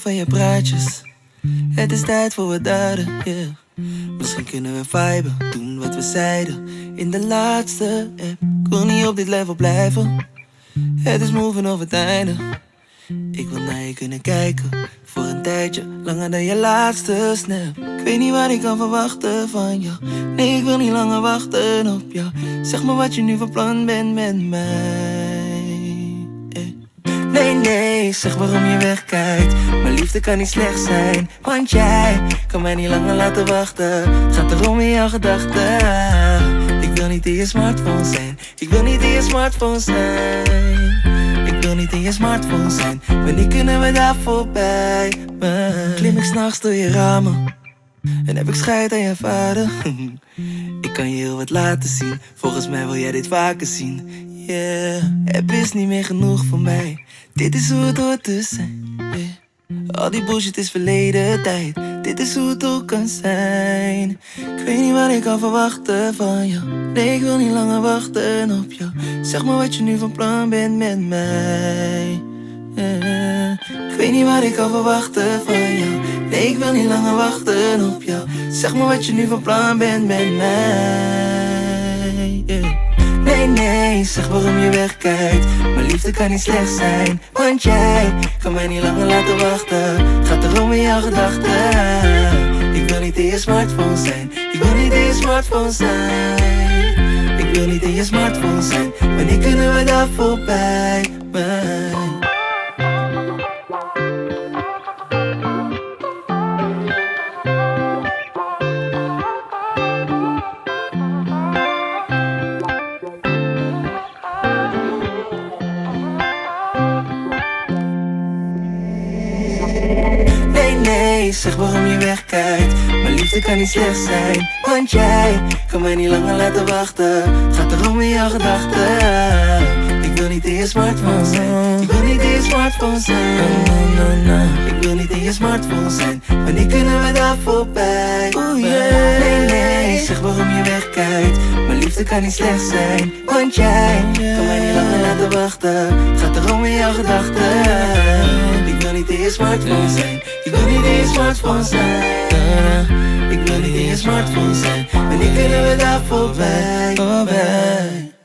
van je praatjes. Het is tijd voor wat daden, yeah. Misschien kunnen we viben, doen wat we zeiden in de laatste app. Ik wil niet op dit level blijven. Het is moving over het einde. Ik wil naar je kunnen kijken voor een tijdje, langer dan je laatste snap. Ik weet niet wat ik kan verwachten van jou. Nee, ik wil niet langer wachten op jou. Zeg me wat je nu van plan bent met mij. Nee, nee, zeg waarom je wegkijkt. Mijn liefde kan niet slecht zijn, want jij kan mij niet langer laten wachten. Het gaat erom in jouw gedachten. Ik wil niet in je smartphone zijn. Ik wil niet in je smartphone zijn. Ik wil niet in je smartphone zijn. Wanneer kunnen we daar voorbij? Klim ik s'nachts door je ramen en heb ik scheid aan je vader. Ik kan je heel wat laten zien. Volgens mij wil jij dit vaker zien. Yeah, het is niet meer genoeg voor mij. Dit is hoe het hoort te zijn, yeah. Al die bullshit is verleden tijd. Dit is hoe het ook kan zijn. Ik weet niet wat ik kan verwachten van jou. Nee, ik wil niet langer wachten op jou. Zeg maar wat je nu van plan bent met mij, yeah. Ik weet niet wat ik kan verwachten van jou. Nee, ik wil niet langer wachten op jou. Zeg maar wat je nu van plan bent met mij, yeah. Nee, nee, zeg waarom je wegkijkt. Mijn liefde kan niet slecht zijn, want jij kan mij niet langer laten wachten. Het gaat erom in jouw gedachten. Ik wil niet in je smartphone zijn. Ik wil niet in je smartphone zijn. Ik wil niet in je smartphone zijn. Wanneer kunnen we daar voorbij? Nee, nee, zeg waarom je wegkijkt. Mijn liefde kan niet slecht zijn, want jij kan mij niet langer laten wachten. Het gaat erom in jouw gedachten. Ik wil niet in je smartphone zijn. Ik wil niet in je smartphone zijn. Ik wil niet in je smartphone zijn. Wanneer kunnen we daar voorbij? Oh yeah. Nee, nee, zeg waarom je wegkijkt. Mijn liefde kan niet slecht zijn, want jij kan mij niet langer laten wachten. Het gaat erom in jouw gedachten. Ik wil niet in je smartphone zijn. Ik wil niet in je smartphone zijn. Ik wil niet in je smartphone zijn. Wanneer kunnen we daar voorbij?